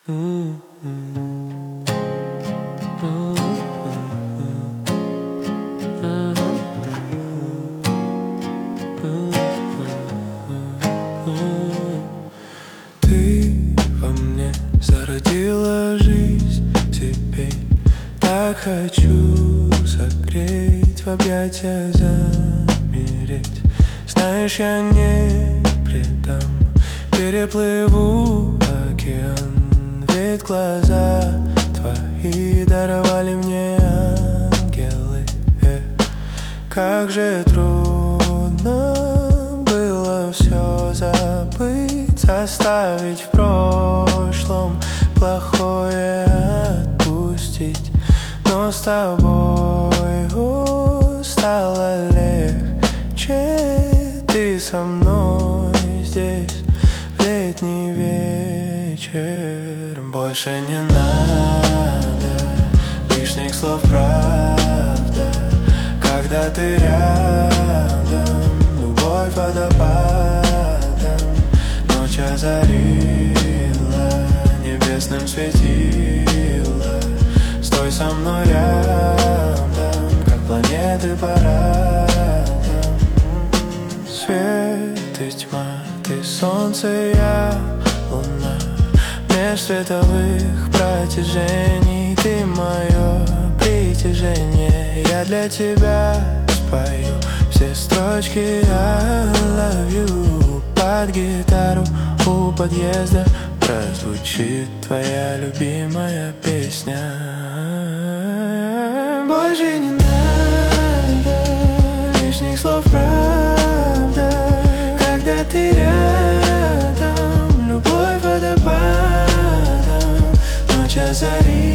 Ты во мне зародила жизнь, теперь так хочу согреть, в объятиях замереть. Знаешь, я не предам, переплыву океан, ведь глаза твои даровали мне ангелы. Как же трудно было все забыть, оставить в прошлом, плохое отпустить. Но с тобой стало легче, ты со мной здесь в летний вечер. Больше не надо лишних слов, правда, когда ты рядом, любовь водопадом. Ночь озарила, небесным светила. Стой со мной рядом, как планеты парадом. Свет и тьма, ты солнце, я луна. Меж световых протяжений ты мое притяжение. Я для тебя спою все строчки I love you. Под гитару у подъезда прозвучит твоя любимая песня. Больше не надо лишних слов, правда, когда ты рядом, любовь водопадом. Ночь озарит